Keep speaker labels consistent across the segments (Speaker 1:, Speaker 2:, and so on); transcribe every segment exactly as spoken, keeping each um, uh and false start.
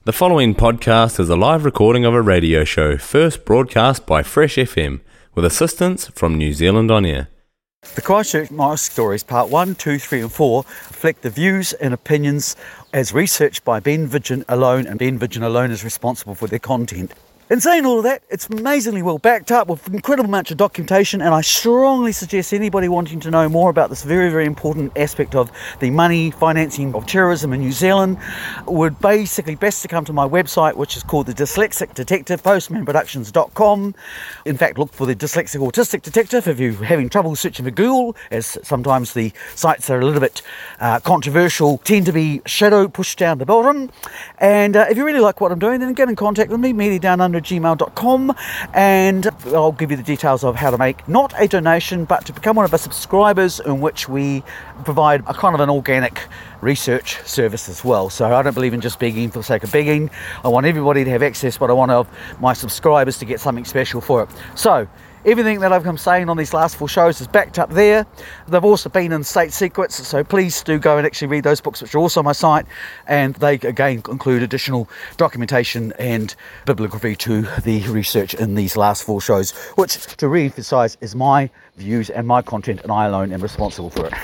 Speaker 1: The following podcast is a live recording of a radio show first broadcast by Fresh F M with assistance from New Zealand On Air.
Speaker 2: The Christchurch Mosque Stories Part one, two, three and four reflect the views and opinions as researched by Ben Vidgen alone, and Ben Vidgen alone is responsible for their content. In saying all of that, it's amazingly well backed up with incredible amounts of documentation, and I strongly suggest anybody wanting to know more about this very, very important aspect of the money financing of terrorism in New Zealand would basically best to come to my website, which is called The Dyslexic Detective, postman productions dot com. In fact, look for The Dyslexic Autistic Detective if you're having trouble searching for Google, as sometimes the sites are a little bit uh, controversial, tend to be shadow pushed down the bottom. And uh, if you really like what I'm doing, then get in contact with me, media down under gmail dot com, and I'll give you the details of how to make not a donation but to become one of our subscribers, in which we provide a kind of an organic research service as well. So I don't believe in just begging for the sake of begging. I want everybody to have access, but I want of my subscribers to get something special for it. So everything that I've been saying on these last four shows is backed up there. They've also been in State Secrets, so please do go and actually read those books, which are also on my site, and they again include additional documentation and bibliography to the research in these last four shows, which, to re-emphasise, is my views and my content, and I alone am responsible for it.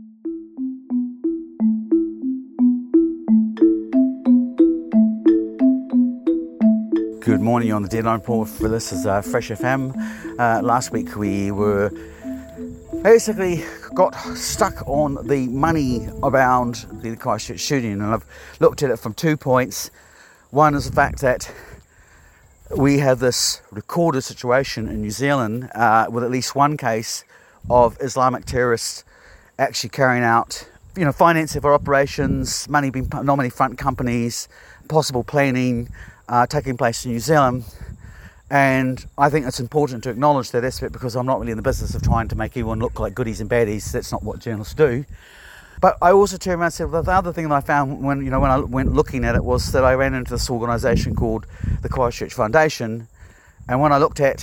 Speaker 2: Good morning, you're on the Deadline Report for this is uh, Fresh F M. Uh, last week we were basically got stuck on the money around the Christchurch shooting, and I've looked at it from two points. One is the fact that we have this recorded situation in New Zealand uh, with at least one case of Islamic terrorists actually carrying out, you know, financing for operations, money being nominee front companies, possible planning Uh, taking place in New Zealand. And I think it's important to acknowledge that aspect, because I'm not really in the business of trying to make everyone look like goodies and baddies. That's not what journalists do. But I also turned around and said, well, the other thing that I found when you know when I went looking at it was that I ran into this organisation called the Christchurch Foundation, and when I looked at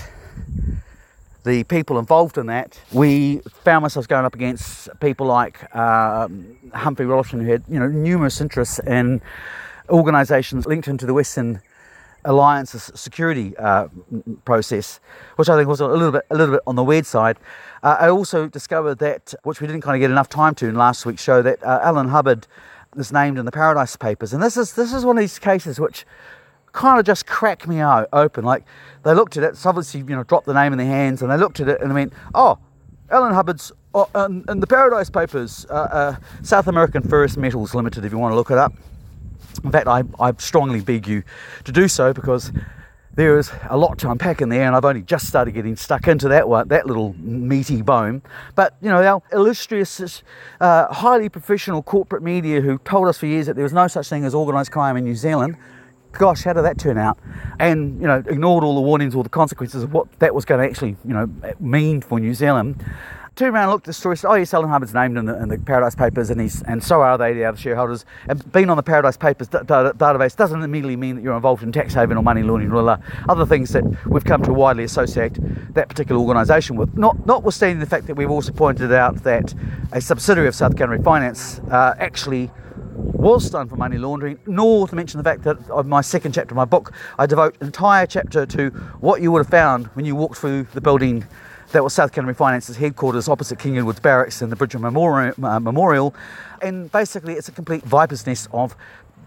Speaker 2: the people involved in that, we found ourselves going up against people like um, Humphrey Rollston, who had you know numerous interests in organisations linked into the Western Alliance's security uh, process, which I think was a little bit a little bit on the weird side. Uh, I also discovered that, which we didn't kind of get enough time to in last week's show, that uh, Alan Hubbard is named in the Paradise Papers, and this is this is one of these cases which kind of just cracked me out open. Like, they looked at it, it's obviously you know dropped the name in their hands, and they looked at it and they went, oh, Alan Hubbard's oh, in, in the Paradise Papers, uh, uh, South American Ferrous Metals Limited, if you want to look it up. In fact, I, I strongly beg you to do so, because there is a lot to unpack in there, and I've only just started getting stuck into that one, that little meaty bone. But, you know, our illustrious, uh, highly professional corporate media who told us for years that there was no such thing as organised crime in New Zealand, gosh, how did that turn out? And, you know, ignored all the warnings, all the consequences of what that was going to actually, you know, mean for New Zealand. Turned around and looked at the story, said, oh yes, Alan Hubbard's named in the, in the Paradise Papers, and he's and so are they, the other shareholders. And being on the Paradise Papers d- d- database doesn't immediately mean that you're involved in tax haven or money laundering or other things that we've come to widely associate that particular organisation with. Not notwithstanding the fact that we've also pointed out that a subsidiary of South Country Finance uh, actually was done for money laundering, nor to mention the fact that of my second chapter of my book, I devote an entire chapter to what you would have found when you walked through the building that was South Country Finance's headquarters opposite King Edward's Barracks and the Bridge Memorial, uh, Memorial. And basically it's a complete viper's nest of,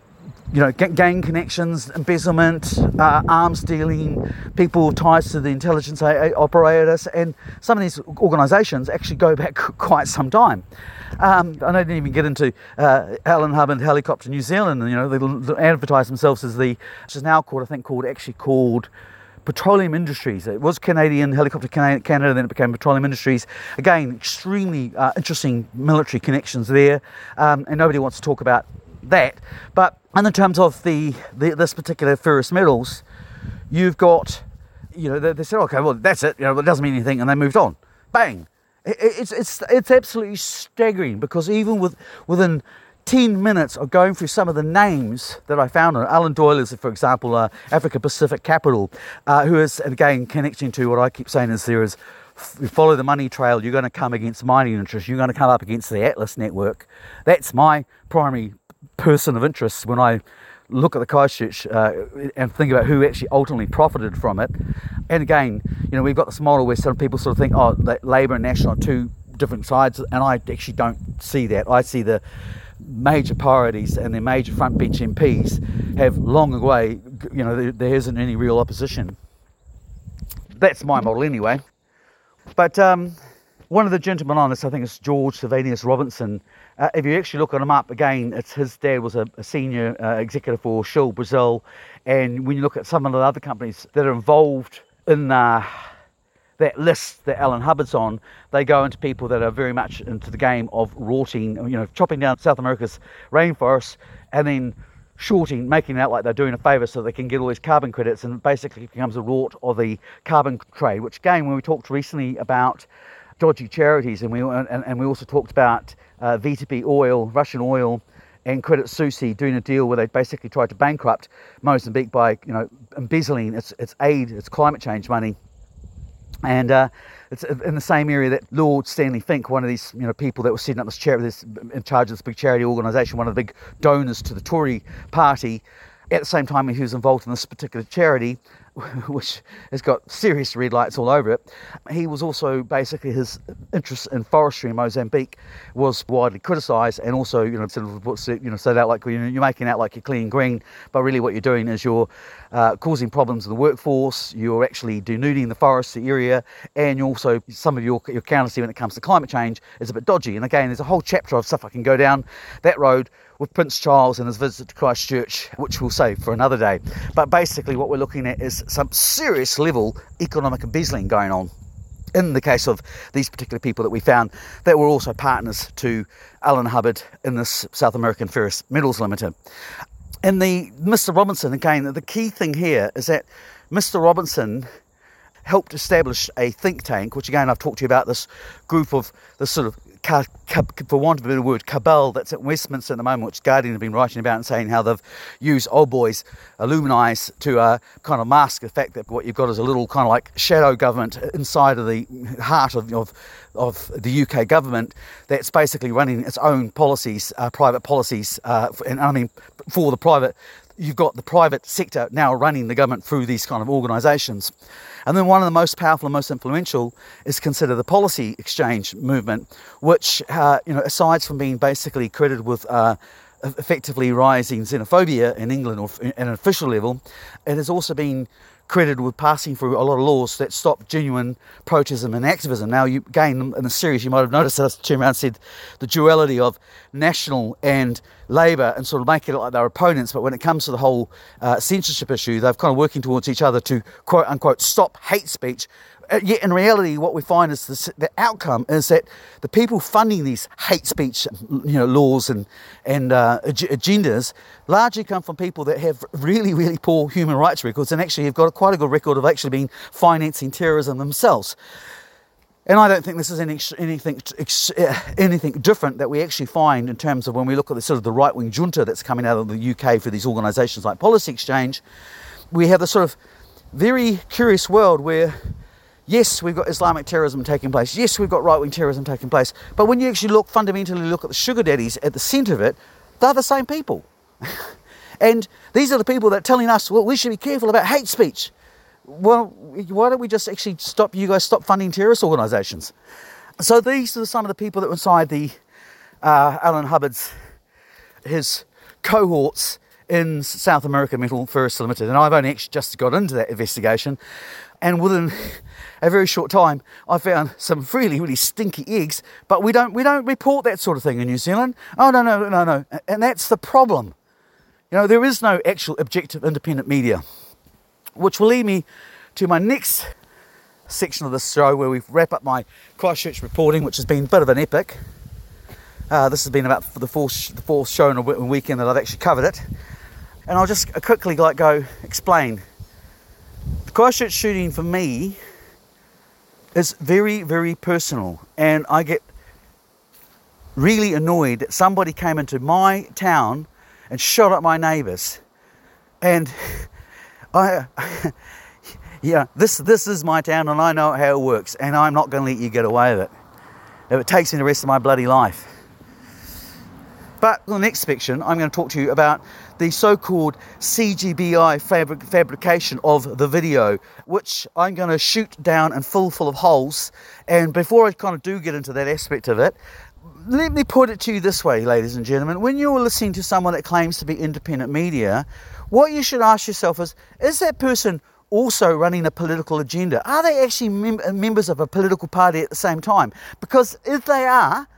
Speaker 2: you know, g- gang connections, embezzlement, uh, arms dealing, people ties to the intelligence a- a- operators, and some of these organisations actually go back quite some time. Um, I didn't even get into uh, Alan Hubbard Helicopter New Zealand, and you know, they, they advertise themselves as the, which is now called, I think, called actually called Petroleum Industries. It was Canadian Helicopter Canada, then it became Petroleum Industries. Again, extremely uh, interesting military connections there, um, and nobody wants to talk about that. But in terms of the, the this particular ferrous metals, you've got, you know, they, they said, okay, well, that's it, you know, it doesn't mean anything, and they moved on. Bang! It, it's it's it's absolutely staggering, because even with within ten minutes of going through some of the names that I found on it. Alan Doyle is, for example, uh, Africa Pacific Capital, uh, who is, again, connecting to what I keep saying is there is, if you follow the money trail, you're going to come against mining interests, you're going to come up against the Atlas network. That's my primary person of interest when I look at the Christchurch uh, and think about who actually ultimately profited from it. And again, you know, we've got this model where some people sort of think, oh, that Labour and National are two different sides, and I actually don't see that. I see the major priorities and their major front bench M Ps have long away, you know, there, there isn't any real opposition. That's my model anyway. But um, one of the gentlemen on this, I think it's George Sylvanus Robinson. Uh, if you actually look on him up, again, it's his dad was a, a senior uh, executive for Shell Brazil. And when you look at some of the other companies that are involved in uh, that list that Alan Hubbard's on, they go into people that are very much into the game of rorting, you know, chopping down South America's rainforests and then shorting, making it out like they're doing a favour so they can get all these carbon credits, and basically it becomes a rort of the carbon trade, which again, when we talked recently about dodgy charities, and we and, and we also talked about uh, V T P oil, Russian oil, and Credit Suisse doing a deal where they basically tried to bankrupt Mozambique by, you know, embezzling its its aid, its climate change money. And uh, it's in the same area that Lord Stanley Fink, one of these, you know, people that was setting up this charity, this in charge of this big charity organisation, one of the big donors to the Tory party, at the same time he was involved in this particular charity, which has got serious red lights all over it. He was also basically, his interest in forestry in Mozambique was widely criticised, and also, you know, sort of, you know, said out like, you know, you're making out like you're clean green, but really what you're doing is you're uh, causing problems in the workforce. You're actually denuding the forest area, and you also, some of your your candidacy when it comes to climate change is a bit dodgy. And again, there's a whole chapter of stuff I can go down that road with Prince Charles and his visit to Christchurch, which we'll save for another day. But basically what we're looking at is some serious level economic embezzling going on in the case of these particular people that we found that were also partners to Alan Hubbard in this South American Ferrous Metals Limited. And the Mister Robinson, again, the key thing here is that Mister Robinson helped establish a think tank, which again I've talked to you about, this group of this sort of, ca- ca- for want of a better word, cabal that's at Westminster at the moment, which Guardian have been writing about and saying how they've used old boys, Illuminis, to uh, kind of mask the fact that what you've got is a little kind of like shadow government inside of the heart of of, of the U K government that's basically running its own policies, uh, private policies, uh, and I mean for the private. You've got the private sector now running the government through these kind of organisations. And then one of the most powerful and most influential is considered the policy exchange movement, which, uh, you know, aside from being basically credited with uh, effectively rising xenophobia in England or at an official level, it has also been credited with passing through a lot of laws that stop genuine protestism and activism. Now, you, again, in the series, you might have noticed that I turned around and said the duality of National and Labour and sort of make it like they're opponents, but when it comes to the whole uh, censorship issue, they've kind of working towards each other to, quote unquote, stop hate speech. Uh, yet in reality, what we find is this, the outcome is that the people funding these hate speech, you know, laws and and uh, ag- agendas largely come from people that have really, really poor human rights records, and actually have got a, quite a good record of actually being financing terrorism themselves. And I don't think this is any, anything anything different that we actually find in terms of when we look at the sort of the right-wing junta that's coming out of the U K for these organisations like Policy Exchange. We have this sort of very curious world where, yes, we've got Islamic terrorism taking place. Yes, we've got right-wing terrorism taking place. But when you actually look, fundamentally look at the sugar daddies at the centre of it, they're the same people. And these are the people that are telling us, well, we should be careful about hate speech. Well, why don't we just actually stop, you guys stop funding terrorist organisations? So these are some of the people that were inside the uh, Alan Hubbard's, his cohorts in South American Metal Ferrous Limited. And I've only actually just got into that investigation. And within a very short time, I found some really, really stinky eggs. But we don't we don't report that sort of thing in New Zealand. Oh, no, no, no, no. And that's the problem. You know, there is no actual objective independent media. Which will lead me to my next section of this show, where we wrap up my Christchurch reporting, which has been a bit of an epic. Uh, this has been about the fourth, the fourth show in a weekend that I've actually covered it. And I'll just quickly like go explain. The Christchurch shooting for me is very, very personal, and I get really annoyed that somebody came into my town and shot at my neighbours. And I, yeah, this this is my town, and I know how it works, and I'm not going to let you get away with it if it takes me the rest of my bloody life. But in the next section, I'm going to talk to you about the so-called C G B I fabric fabrication of the video, which I'm going to shoot down and full full of holes. And before I kind of do get into that aspect of it, let me put it to you this way, ladies and gentlemen. When you're listening to someone that claims to be independent media, what you should ask yourself is, is that person also running a political agenda? Are they actually mem- members of a political party at the same time? Because if they are,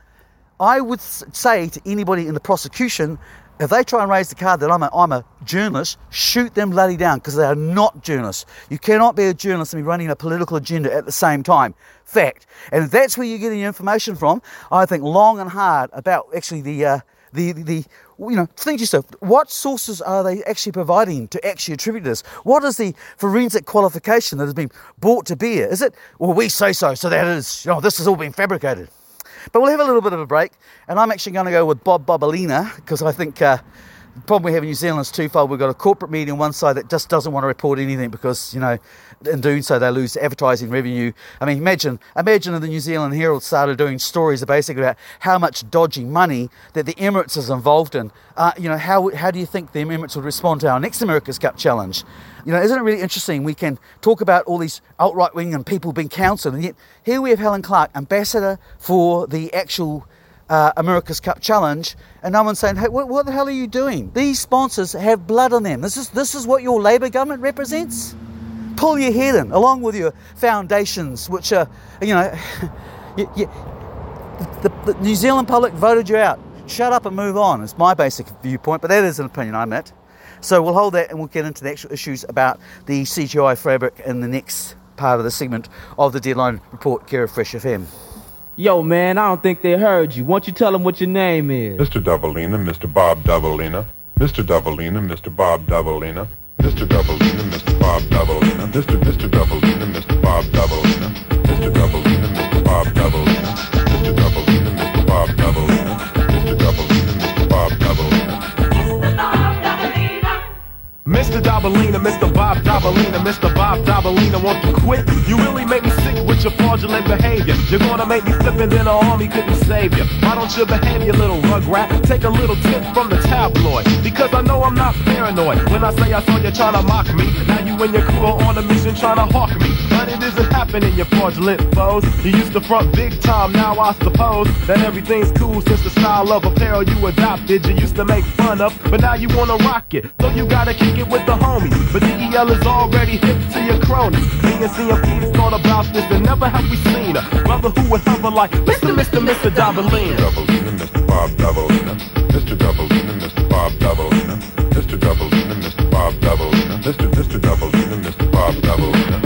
Speaker 2: I would say to anybody in the prosecution, if they try and raise the card that I'm a, I'm a journalist, shoot them bloody down, because they are not journalists. You cannot be a journalist and be running a political agenda at the same time. Fact. And if that's where you're getting your information from, I think long and hard about actually the, uh, the, the, the, you know, think to yourself, what sources are they actually providing to actually attribute this? What is the forensic qualification that has been brought to bear? Is it, well, we say so, so that is, you know, this has all been fabricated. But we'll have a little bit of a break, and I'm actually going to go with Bob Bobolina, because I think uh, the problem we have in New Zealand is twofold. We've got a corporate media on one side that just doesn't want to report anything because, you know, in doing so they lose advertising revenue. I mean, imagine, imagine if the New Zealand Herald started doing stories basically about how much dodgy money that the Emirates is involved in. Uh, you know, how how do you think the Emirates would respond to our next America's Cup challenge? You know, isn't it really interesting? We can talk about all these alt-right wing and people being counselled, and yet here we have Helen Clark, ambassador for the actual uh, America's Cup challenge, and no one's saying, hey, what, what the hell are you doing? These sponsors have blood on them. This is this is what your Labour government represents? Pull your head in, along with your foundations, which are, you know, you, you, the, the New Zealand public voted you out. Shut up and move on. It's my basic viewpoint, but that is an opinion I'm at. So we'll hold that and we'll get into the actual issues about the C G I fabric in the next part of the segment of the Deadline Report, care of Fresh F M.
Speaker 3: Yo, man, I don't think they heard you. Why don't you tell them what your name is?
Speaker 4: Mister Doubleina, Mister Bob Doubleina. Mister Doubleina, Mister Bob Doubleina. Mister Doubleina, Mister Bob Doubleina. Mister Mister Doubleina, Mister Bob Doubleina. Mister Doubleina, Mister Bob Doubleina. Mister Doubleina, Mister Bob Doubleina. Mister Doubleina, Mister Bob Doubleina.
Speaker 5: Mister Doubleina, Mister Bob Doubleina, Mister Bob Doubleina, won't you quit? You really make me sick with your fraudulent behavior. You're gonna make me flip and then the army couldn't save you. Why don't you behave, you little rugrat? Take a little tip from the tabloid, because I know I'm not paranoid. When I say I saw you trying to mock me, now you and your crew are on a mission trying to hawk me. But it isn't happening, you fraudulent foes. You used to front big time, now I suppose that everything's cool since the style of apparel you adopted. You used to make fun of, but now you wanna rock it. So you gotta kick it with the homies, but D E L is already hip to your cronies. Me and C M P's thought about this and never have we seen a brother who would hover like Mister Mister Mister Doubleina.
Speaker 4: Doubleina, Mister Bob Doubleina. Mister Doubleina, Mister Bob Doubleina. Mister Doubleina, Mister Bob Doubleina. Mister Mister Doubleina, Mister Bob Doubleina.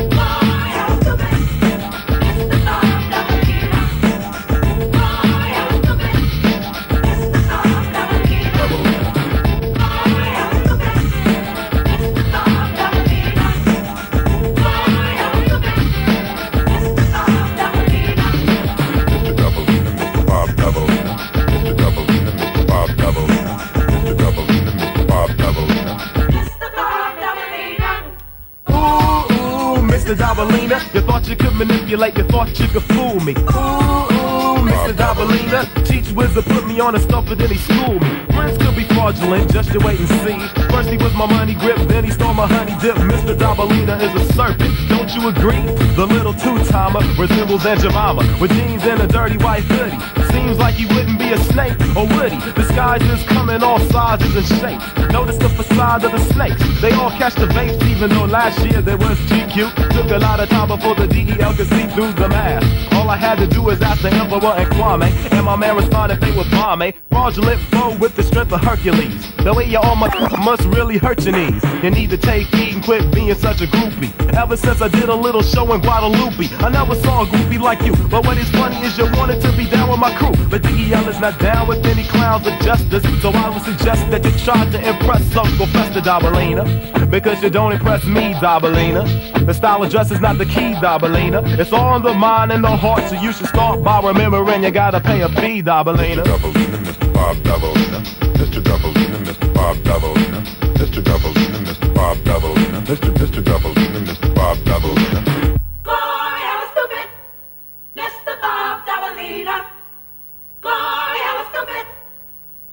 Speaker 5: Mister Doubleina, you thought you could manipulate, you thought you could fool me. Ooh, ooh, Mister Doubleina, teach wizard put me on a stuff and then he schooled me. Friends could be fraudulent, just you wait and see. First he was my money grip, then he stole my honey dip. Mister Doubleina is a serpent, don't you agree? The little two-timer resembles Aunt Jemima, with jeans and a dirty white hoodie. Seems like he wouldn't be a snake, or would he? Disguises come in all sizes and shapes. Notice the facade of the snakes, they all catch the vapes, even though last year there was G Q. Took a lot of time before the D E L could see through the mask. All I had to do was ask the Emperor and Kwame, and my man responded they were bomb. Fraudulent foe with the strength of Hercules. The way you all must, must really hurt your knees. You need to take heed and quit being such a groupie. Ever since I did a little show in Guadalupe, I never saw a groupie like you. But what is funny is you wanted to be down with my crew, but D E L is not down with any clowns of justice. So I would suggest that you try to impress Uncle Fester Doubleina, because you don't impress me, Doubleina. The style of dress is not the key, Doubleina. It's all in the mind and the heart, so you should start by remembering you gotta pay a fee, Doubleina.
Speaker 4: Mister Doubleina, Mister Bob Doubleina. Mister Doubleina, Mister Bob Doubleina. Mister Doubleina, Mister Bob Doubleina. Mister Mister Doubleina, Mister Bob Doubleina.
Speaker 6: Glory, I was stupid. Mister Bob Doubleina. Glory, I was stupid.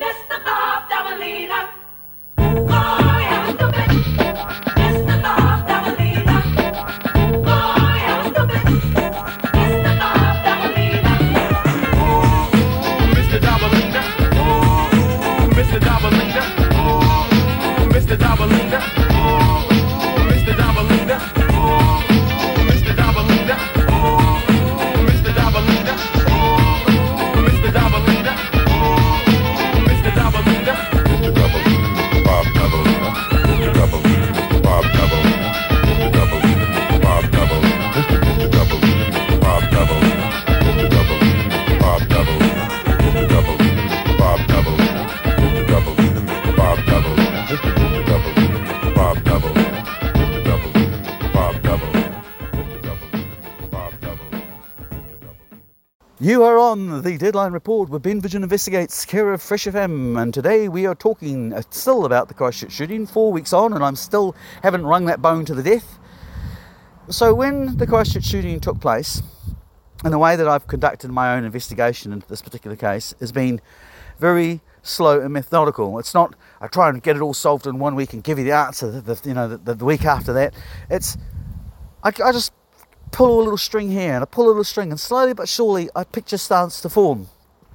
Speaker 5: Dabalina. Ooh, ooh, Mister Dabalina. Ooh, ooh, Mister Dabalina. Ooh, ooh, Mister Dabalina. Ooh, ooh, Mister Dabalina. Ooh, ooh, Mister Dabalina.
Speaker 4: Mister Dabalina, Mister Bob Dabalina. Mister Dabalina, Mister Bob Dabalina. Mister Dabalina, Mister Bob Dabalina. Mister Mister Dabalina, Mister Bob Dabalina. Mister Dabalina, Mister Bob Dabalina. Mister Dabalina, Mister Bob Dabalina. Mister Dabalina, Mister Bob Dabalina. Mister Mister Dabalina, Mister Bob Dabalina. Mister Dabalina, Mister Bob Dabalina. Mister Dabalina, Mister Bob Dabalina.
Speaker 2: You are on the Deadline Report with Ben Vision Investigates, care of Fresh F M, and today we are talking uh, still about the Christchurch shooting, four weeks on, and I'm still haven't wrung that bone to the death. So when the Christchurch shooting took place, and the way that I've conducted my own investigation into this particular case has been very slow and methodical. It's not I try and get it all solved in one week and give you the answer the, the, you know the, the week after that. It's I, I just pull a little string here and I pull a little string, and slowly but surely a picture starts to form.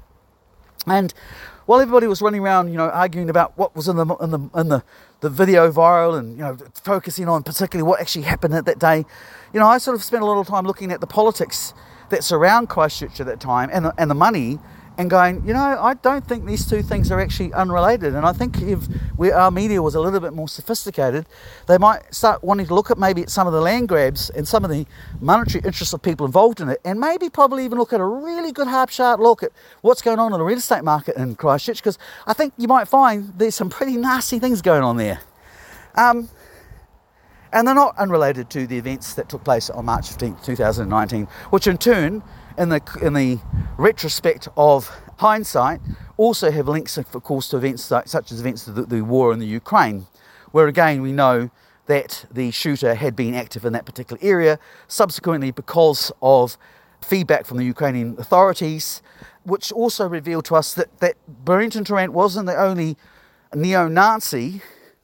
Speaker 2: And while everybody was running around, you know, arguing about what was in the in the in the, the video viral, and you know, focusing on particularly what actually happened at that day, you know, I sort of spent a lot of time looking at the politics that surround Christchurch at that time, and the, and the money, and going, you know, I don't think these two things are actually unrelated. And I think if we, our media was a little bit more sophisticated, they might start wanting to look at maybe at some of the land grabs and some of the monetary interests of people involved in it, and maybe probably even look at a really good hard sharp look at what's going on in the real estate market in Christchurch, because I think you might find there's some pretty nasty things going on there. Um, and they're not unrelated to the events that took place on March fifteenth, twenty nineteen, which in turn, in the in the retrospect of hindsight, also have links, of course, to events such as events of the, the war in the Ukraine, where again we know that the shooter had been active in that particular area, subsequently because of feedback from the Ukrainian authorities, which also revealed to us that, that Brenton Tarrant wasn't the only neo-Nazi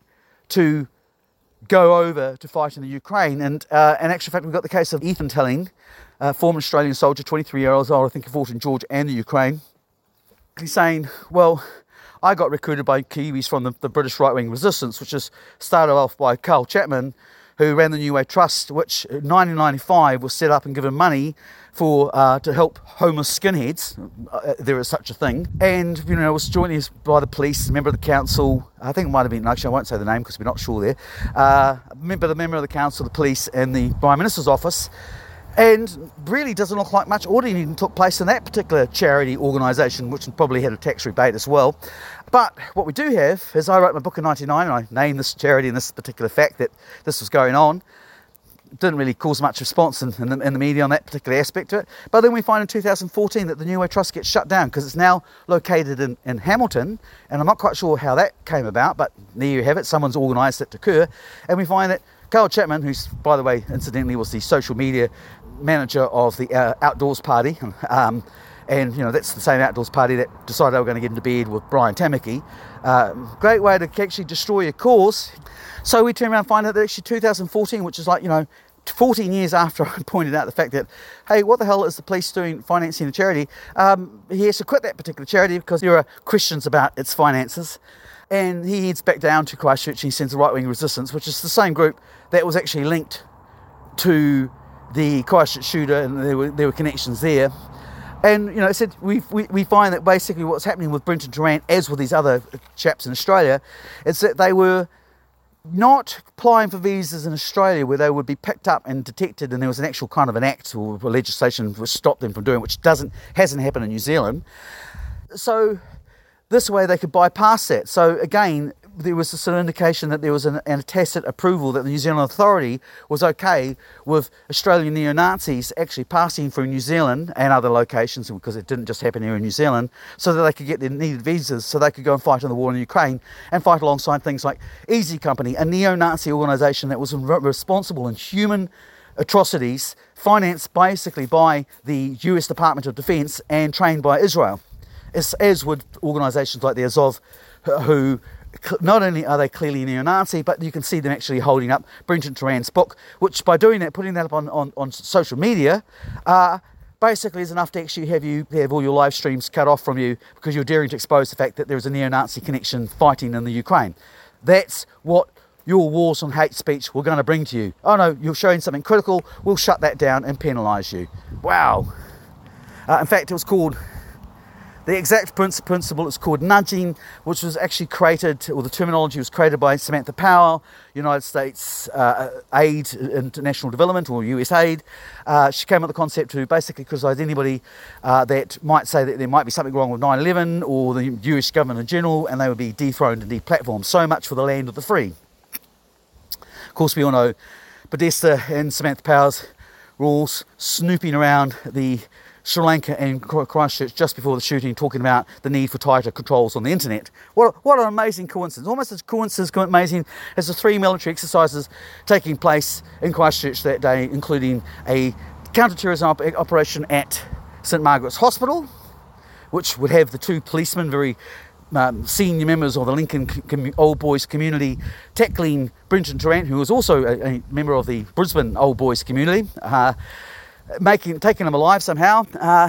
Speaker 2: to go over to fight in the Ukraine. And uh, in actual fact, we've got the case of Ethan Telling, a former Australian soldier, twenty-three years old, I think he fought in Georgia and the Ukraine. He's saying, well, I got recruited by Kiwis from the, the British right-wing resistance, which is started off by Carl Chapman, who ran the New Way Trust, which in nineteen ninety-five was set up and given money for uh, to help homeless skinheads. Uh, there is such a thing. And, you know, it was jointly by the police, a member of the council, I think it might have been, actually I won't say the name because we're not sure there, uh, member, the member of the council, the police and the Prime Minister's office. And really doesn't look like much auditing even took place in that particular charity organisation, which probably had a tax rebate as well. But what we do have is, I wrote my book in ninety-nine, and I named this charity and this particular fact that this was going on. Didn't really cause much response in, in, the, in the media on that particular aspect of it. But then we find in two thousand fourteen that the New Way Trust gets shut down because it's now located in, in Hamilton, and I'm not quite sure how that came about, but there you have it, someone's organised it to occur. And we find that Carl Chapman, who's, by the way, incidentally, was the social media manager of the uh, Outdoors Party, um, and you know that's the same Outdoors Party that decided they were going to get into bed with Brian Tamaki. Uh, great way to actually destroy your cause. So we turn around and find out that actually two thousand fourteen, which is like, you know, fourteen years after I pointed out the fact that, hey, what the hell is the police doing financing a charity? Um, he has to quit that particular charity because there are questions about its finances. And he heads back down to Christchurch. He sends the right-wing resistance, which is the same group that was actually linked to the Christchurch shooter, and there were there were connections there. And you know, I said we we we find that basically what's happening with Brenton Tarrant, as with these other chaps in Australia, is that they were not applying for visas in Australia, where they would be picked up and detected, and there was an actual kind of an act or legislation which stopped them from doing, which doesn't hasn't happened in New Zealand. So this way they could bypass that. So again, there was a sort of indication that there was an, an tacit approval that the New Zealand Authority was okay with Australian neo-Nazis actually passing through New Zealand and other locations, because it didn't just happen here in New Zealand, so that they could get their needed visas so they could go and fight in the war in Ukraine and fight alongside things like Easy Company, a neo-Nazi organisation that was re- responsible in human atrocities, financed basically by the U S Department of Defence and trained by Israel, as, as would organisations like the Azov, who not only are they clearly neo-Nazi, but you can see them actually holding up Brenton Tarrant's book, which by doing that, putting that up on, on, on social media, uh, basically is enough to actually have you have all your live streams cut off from you because you're daring to expose the fact that there is a neo-Nazi connection fighting in the Ukraine. That's what your wars on hate speech we're going to bring to you. Oh no, you're showing something critical, we'll shut that down and penalise you. Wow. Uh, in fact, it was called, the exact principle is called nudging, which was actually created, or the terminology was created by Samantha Power, United States uh, Aid, International Development, or U S A I D. Uh, she came up with the concept to basically criticise anybody uh, that might say that there might be something wrong with nine eleven or the U S government in general, and they would be dethroned and deplatformed. So much for the land of the free. Of course, we all know Podesta and Samantha Power's rules snooping around the Sri Lanka and Christchurch just before the shooting, talking about the need for tighter controls on the internet. What, what an amazing coincidence. Almost as coincidence amazing as the three military exercises taking place in Christchurch that day, including a counter-terrorism op- operation at St Margaret's Hospital, which would have the two policemen, very um, senior members of the Lincoln com- Old Boys community, tackling Brenton Tarrant, who was also a, a member of the Brisbane Old Boys community, uh, making taking them alive somehow, uh,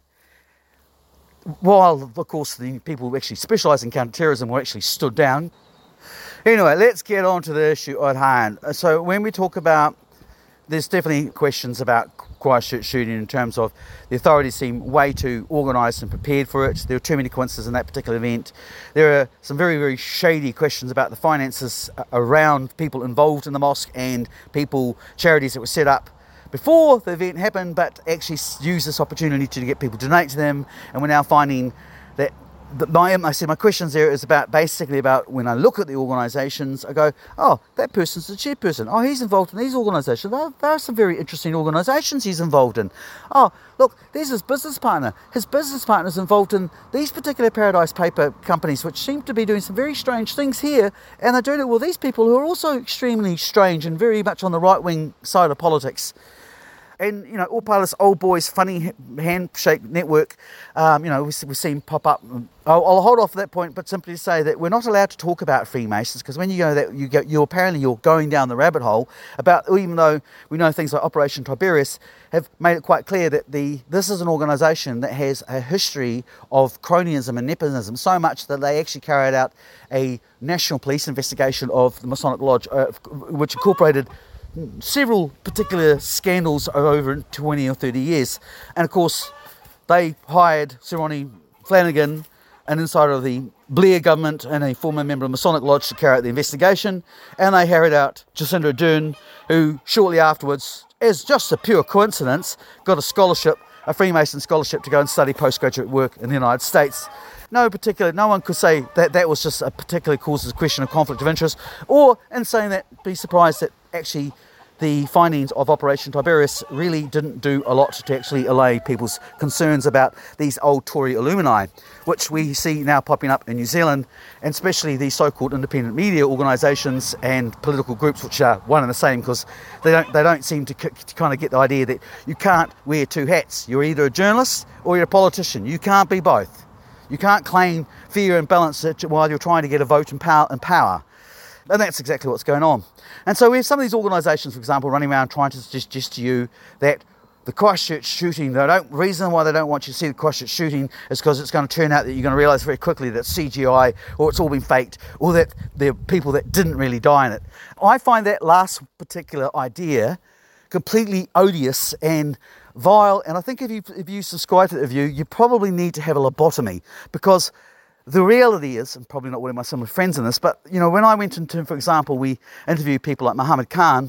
Speaker 2: while of course the people who actually specialise in counter-terrorism were actually stood down. Anyway, let's get on to the issue at hand. So when we talk about, there's definitely questions about Christchurch shooting in terms of the authorities seem way too organised and prepared for it. There were too many coincidences in that particular event. There are some very, very shady questions about the finances around people involved in the mosque and people, charities that were set up before the event happened, but actually use this opportunity to get people to donate to them. And we're now finding that the, my, I said my questions there is about basically about when I look at the organisations, I go, oh, that person's the chairperson. Oh, he's involved in these organisations. There, there are some very interesting organisations he's involved in. Oh, look, there's his business partner. His business partner's involved in these particular Paradise Paper companies, which seem to be doing some very strange things here, and they're doing it with these people who are also extremely strange and very much on the right-wing side of politics. And, you know, all part of this old boys funny handshake network, um, you know, we've we seen pop up. I'll, I'll hold off at that point, but simply to say that we're not allowed to talk about Freemasons, because when you go that, you go, you apparently you're going down the rabbit hole about, even though we know things like Operation Tiberius have made it quite clear that the this is an organisation that has a history of cronyism and nepotism, so much that they actually carried out a national police investigation of the Masonic Lodge, uh, which incorporated several particular scandals over twenty or thirty years. And of course, they hired Sir Ronnie Flanagan, an insider of the Blair government and a former member of Masonic Lodge, to carry out the investigation. And they hired out Jacinda Ardern, who shortly afterwards, as just a pure coincidence, got a scholarship, a Freemason scholarship, to go and study postgraduate work in the United States. No particular, no one could say that that was just a particular causes a question of conflict of interest, or in saying that, be surprised that actually the findings of Operation Tiberius really didn't do a lot to actually allay people's concerns about these old Tory Illuminati, which we see now popping up in New Zealand, and especially the so-called independent media organisations and political groups, which are one and the same, because they don't they don't seem to, to kind of get the idea that you can't wear two hats. You're either a journalist or you're a politician. You can't be both. You can't claim fair and balance while you're trying to get a vote and power. And power. And that's exactly what's going on. And so we have some of these organisations, for example, running around trying to suggest to you that the Christchurch shooting, the don't, reason why they don't want you to see the Christchurch shooting is because it's going to turn out that you're going to realise very quickly that it's C G I, or it's all been faked, or that there are people that didn't really die in it. I find that last particular idea completely odious and vile, and I think if you if you subscribe to that view, you probably need to have a lobotomy, because the reality is, and probably not one of my similar friends in this, but, you know, when I went into, for example, we interviewed people like Muhammad Khan,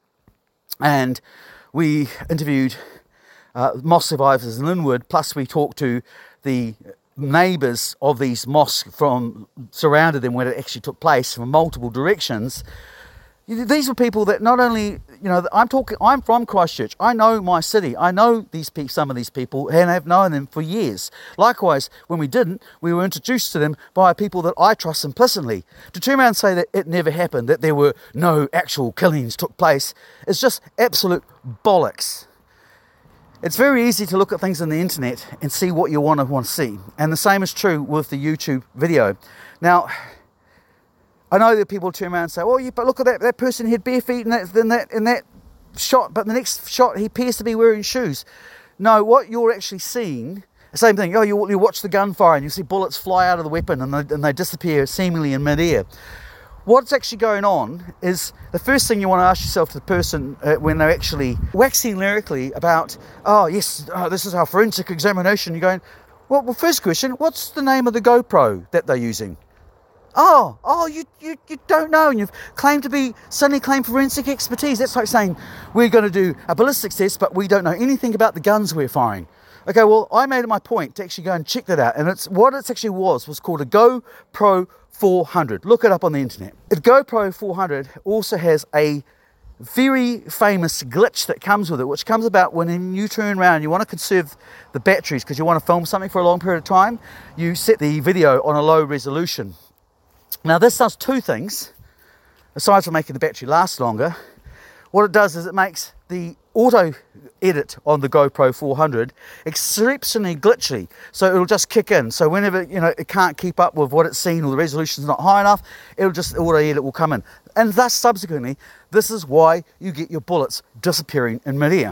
Speaker 2: and we interviewed uh, mosque survivors in Linwood, plus we talked to the neighbours of these mosques from surrounded them when it actually took place from multiple directions. These were people that not only, you know, I'm talking, I'm from Christchurch. I know my city. I know these people, some of these people, and have known them for years. Likewise, when we didn't, we were introduced to them by people that I trust implicitly. To turn around and say that it never happened, that there were no actual killings took place, is just absolute bollocks. It's very easy to look at things on the internet and see what you want to want to see. And the same is true with the YouTube video. Now, I know that people turn around and say, "Oh, yeah, but look at that, that person, he had bare feet in that, in that, in that shot, but the next shot he appears to be wearing shoes." No, what you're actually seeing, the same thing, oh, you, you watch the gunfire and you see bullets fly out of the weapon and they, and they disappear seemingly in midair. what's actually going on is the first thing you want to ask yourself to the person uh, when they're actually waxing lyrically about, oh yes, oh, this is our forensic examination. You're going, well, well, first question, what's the name of the GoPro that they're using? Oh, oh, you, you, you don't know, and you've claimed to be, suddenly claim forensic expertise. That's like saying, we're going to do a ballistics test, but we don't know anything about the guns we're firing. Okay, well, I made it my point to actually go and check that out, and it's what it actually was, was called a GoPro four hundred. Look it up on the internet. The GoPro four hundred also has a very famous glitch that comes with it, which comes about when you turn around, you want to conserve the batteries because you want to film something for a long period of time, you set the video on a low resolution. Now this does two things, aside from making the battery last longer. What it does is it makes the auto edit on the GoPro four hundred exceptionally glitchy, so it'll just kick in. So whenever you know it can't keep up with what it's seen or the resolution's not high enough, it'll just auto edit will come in, and thus subsequently this is why you get your bullets disappearing in midair.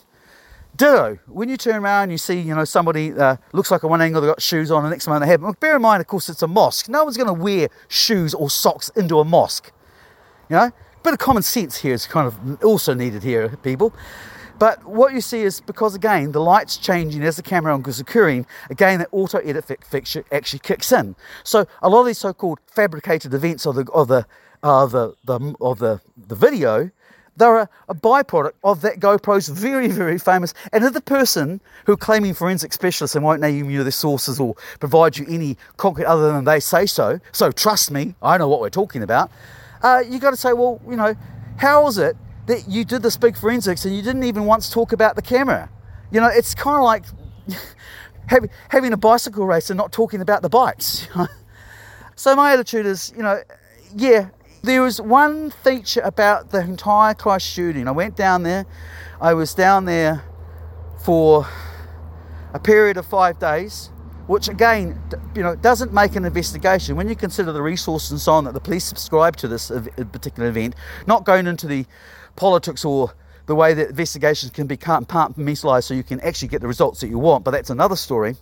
Speaker 2: Ditto, when you turn around you see, you know, somebody uh, looks like a one angle, they've got shoes on, the next one they have. Well, bear in mind, of course, it's a mosque. No one's going to wear shoes or socks into a mosque. You know, a bit of common sense here is kind of also needed here, people. But what you see is, because again, the light's changing as the camera angle is occurring, again, that auto edit fixture actually kicks in. So a lot of these so-called fabricated events of the of the uh, the, the of the the video, they're a, a byproduct of that GoPro's very, very famous. And if the person who claiming forensic specialists and won't name you their sources or provide you any concrete other than they say so, so trust me, I know what we're talking about, uh, you got to say, well, you know, how is it that you did this big forensics and you didn't even once talk about the camera? You know, it's kind of like having, having a bicycle race and not talking about the bikes. So my attitude is, you know, yeah, there was one feature about the entire Christ shooting. I went down there. I was down there for a period of five days, which again, you know, doesn't make an investigation. When you consider the resources and so on that the police subscribe to this particular event, not going into the politics or the way that investigations can be compartmentalised so you can actually get the results that you want, but that's another story.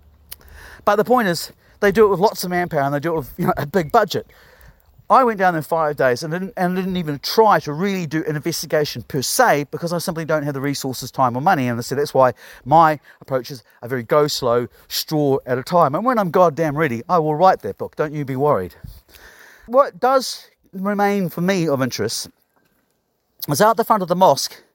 Speaker 2: But the point is, they do it with lots of manpower and they do it with, you know, a big budget. I went down there five days and didn't, and didn't even try to really do an investigation per se, because I simply don't have the resources, time or money. And so that's why my approaches are very go slow, straw at a time. And when I'm goddamn ready, I will write that book. Don't you be worried. What does remain for me of interest is out the front of the mosque,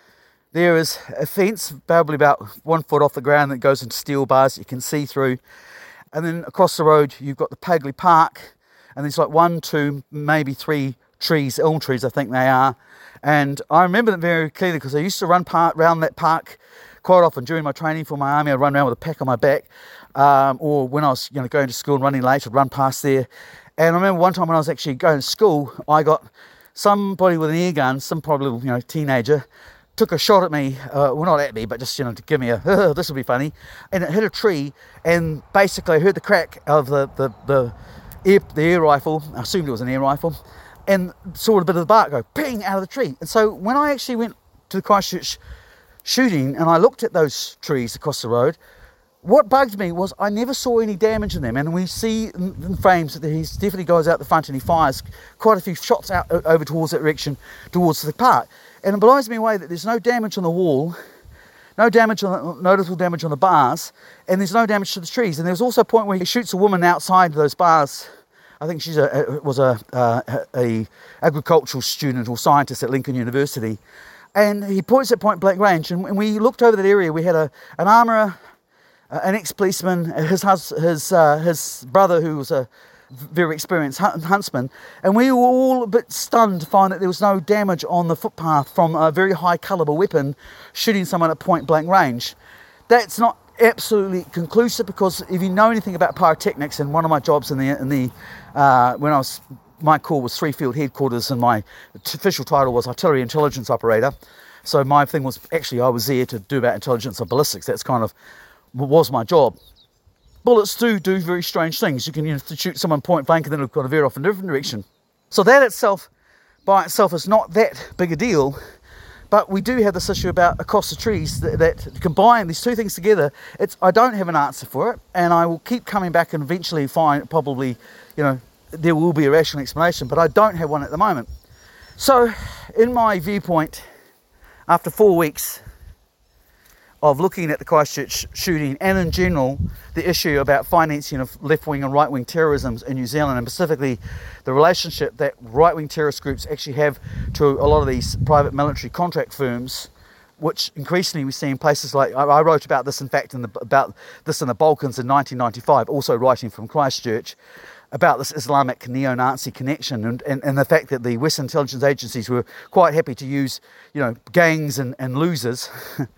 Speaker 2: there is a fence probably about one foot off the ground that goes into steel bars that you can see through. And then across the road, you've got the Pagley Park. And there's like one, two, maybe three trees, elm trees, I think they are. And I remember them very clearly because I used to run part, around that park quite often during my training for my army. I'd run around with a pack on my back. Um, or when I was you know, going to school and running late, I'd run past there. And I remember one time when I was actually going to school, I got somebody with an air gun, some probably you know teenager, took a shot at me, uh, well not at me, but just you know to give me a, oh, this will be funny. And it hit a tree, and basically I heard the crack of the, the, the Air, the air rifle, I assumed it was an air rifle, and saw a bit of the bark go ping out of the tree. And so when I actually went to the Christchurch shooting and I looked at those trees across the road, what bugged me was I never saw any damage in them. And we see in, in frames that he definitely goes out the front and he fires quite a few shots out over towards that direction, towards the park. And it blows me away that there's no damage on the wall, no damage on, noticeable damage on the bars, and there's no damage to the trees. And there's also a point where he shoots a woman outside those bars. I think she's a, was a, uh, a agricultural student or scientist at Lincoln University. And he points at point blank range. And when we looked over that area, we had a an armourer, uh, an ex-policeman, his hus, his uh, his brother, who was a very experienced huntsman. And we were all a bit stunned to find that there was no damage on the footpath from a very high calibre weapon shooting someone at point blank range. That's not absolutely conclusive, because if you know anything about pyrotechnics, and one of my jobs in the in the uh, when I was my corps was Three Field Headquarters, and my official title was Artillery Intelligence Operator. So my thing was actually I was there to do about intelligence of ballistics. That's kind of was my job. Bullets do do very strange things. You can you know, shoot someone point blank and then it'll kind of veer off in a different direction. So that itself, by itself, is not that big a deal. But we do have this issue about across the trees that, that combine these two things together. It's I don't have an answer for it, and I will keep coming back and eventually find probably, you know, there will be a rational explanation, but I don't have one at the moment. So, in my viewpoint, after four weeks of looking at the Christchurch shooting and in general the issue about financing of left-wing and right-wing terrorism in New Zealand, and specifically the relationship that right-wing terrorist groups actually have to a lot of these private military contract firms, which increasingly we see in places like, I wrote about this in fact in the, about this in the Balkans in nineteen ninety-five, also writing from Christchurch, about this Islamic neo-Nazi connection and, and, and the fact that the Western intelligence agencies were quite happy to use, you know, gangs and, and losers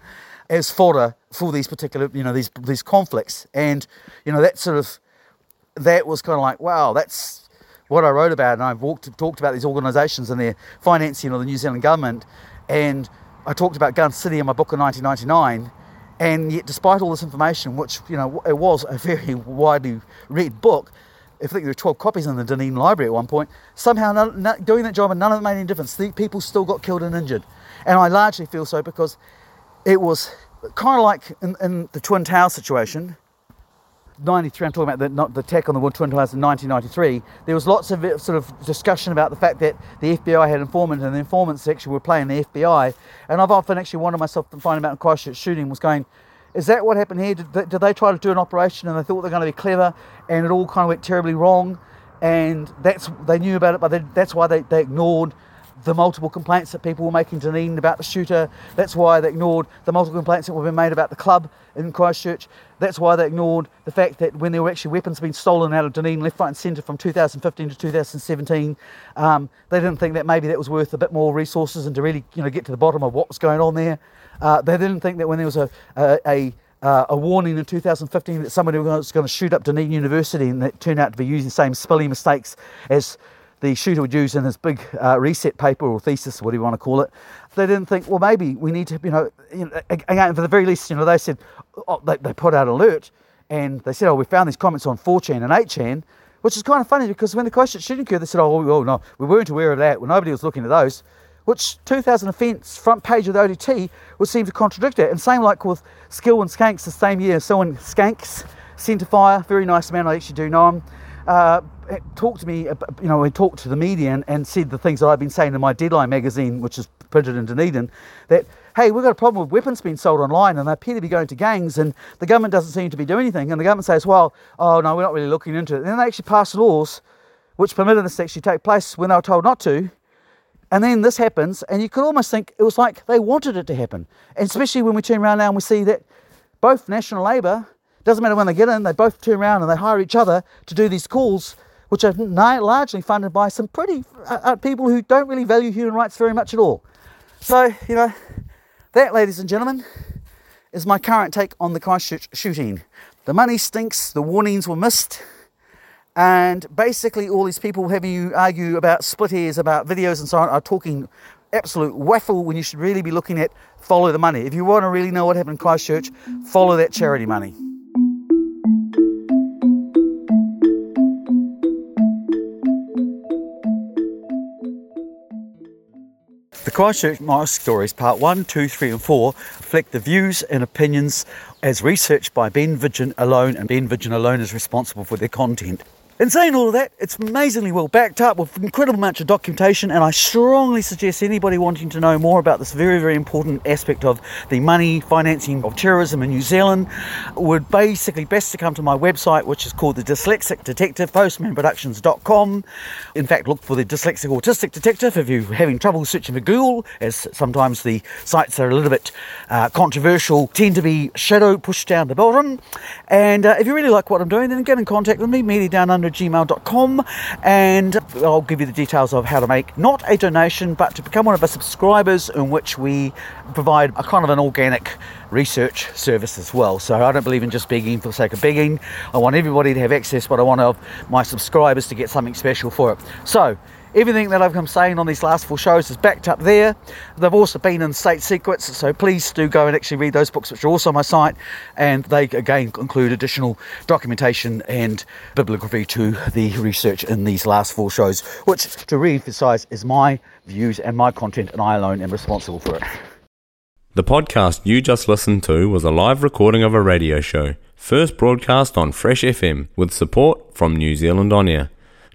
Speaker 2: as fodder for these particular, you know, these these conflicts. And, you know, that sort of, that was kind of like, wow, that's what I wrote about. And I've walked, talked about these organisations and their financing of the New Zealand government. And I talked about Gun City in my book in nineteen ninety-nine. And yet, despite all this information, which, you know, it was a very widely read book, I think there were twelve copies in the Dunedin Library at one point, somehow none, none, doing that job and none of it made any difference. The people still got killed and injured. And I largely feel so because it was kind of like in, in the Twin Towers situation, ninety-three, I'm talking about the, not the attack on the Twin Towers in nineteen ninety-three, there was lots of sort of discussion about the fact that the F B I had informants and the informants actually were playing the F B I. And I've often actually wondered myself to find out in Christchurch shooting was going, is that what happened here? Did they, did they try to do an operation and they thought they were going to be clever and it all kind of went terribly wrong? And that's they knew about it, but they, that's why they, they ignored the multiple complaints that people were making to Dunedin about the shooter. That's why they ignored the multiple complaints that were being made about the club in Christchurch. That's why they ignored the fact that when there were actually weapons being stolen out of Dunedin left, right and centre from two thousand fifteen to two thousand seventeen, um, they didn't think that maybe that was worth a bit more resources and to really, you know, get to the bottom of what was going on there. Uh, they didn't think that when there was a a, a, uh, a warning in two thousand fifteen that somebody was going to shoot up Dunedin University and that turned out to be using the same spelling mistakes as the shooter would use in his big uh, reset paper or thesis, whatever you want to call it. They didn't think, well, maybe we need to, you know, you know again, for the very least, you know, they said, oh, they, they put out an alert and they said, oh, we found these comments on four chan and eight chan, which is kind of funny because when the Christchurch shooting occurred, they said, oh, oh, no, we weren't aware of that. Well, nobody was looking at those, which two thousand offence, front page of the O D T, would seem to contradict it. And same like with Skill and Skanks the same year. So when Skanks, Centre Fire, very nice man, I actually do know him, uh, talked to me, you know, he talked to the media and, and said the things that I've been saying in my Deadline magazine, which is printed in Dunedin, that, hey, we've got a problem with weapons being sold online and they appear to be going to gangs and the government doesn't seem to be doing anything. And the government says, well, oh no, we're not really looking into it. And then they actually passed laws which permitted this to actually take place when they were told not to. And then this happens and you could almost think it was like they wanted it to happen. And especially when we turn around now and we see that both National Labour, doesn't matter when they get in, they both turn around and they hire each other to do these calls, which are largely funded by some pretty uh, people who don't really value human rights very much at all. So, you know, that, ladies and gentlemen, is my current take on the Christchurch shooting. The money stinks, the warnings were missed, and basically all these people having you argue about split hairs, about videos and so on, are talking absolute waffle when you should really be looking at follow the money. If you want to really know what happened in Christchurch, follow that charity money. The Christchurch Mosque Stories Part one, two, three and four reflect the views and opinions as researched by Ben Vidgen alone, and Ben Vidgen alone is responsible for their content. In saying all of that, it's amazingly well backed up with incredible amounts of documentation, and I strongly suggest anybody wanting to know more about this very, very important aspect of the money financing of terrorism in New Zealand would basically best to come to my website, which is called The Dyslexic Detective, postman productions dot com. In fact, look for The Dyslexic Autistic Detective if you're having trouble searching for Google, as sometimes the sites are a little bit uh, controversial, tend to be shadow pushed down the bottom. And uh, if you really like what I'm doing, then get in contact with me, media down under gmail dot com, and I'll give you the details of how to make not a donation but to become one of our subscribers, in which we provide a kind of an organic research service as well. So I don't believe in just begging for the sake of begging. I want everybody to have access, but I want my subscribers to get something special for it. So everything that I've been saying on these last four shows is backed up there. They've also been in State Secrets, so please do go and actually read those books, which are also on my site, and they again include additional documentation and bibliography to the research in these last four shows, which, to re-emphasise, is my views and my content, and I alone am responsible for it.
Speaker 1: The podcast you just listened to was a live recording of a radio show, first broadcast on Fresh F M with support from New Zealand On Air.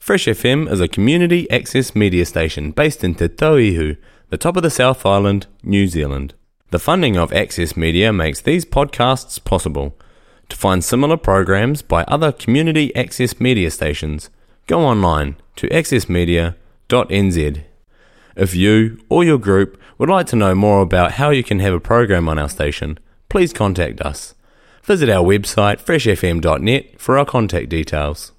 Speaker 1: Fresh F M is a community access media station based in Te Tauihu, the top of the South Island, New Zealand. The funding of Access Media makes these podcasts possible. To find similar programs by other community access media stations, go online to access media dot n z. If you or your group would like to know more about how you can have a program on our station, please contact us. Visit our website fresh f m dot net for our contact details.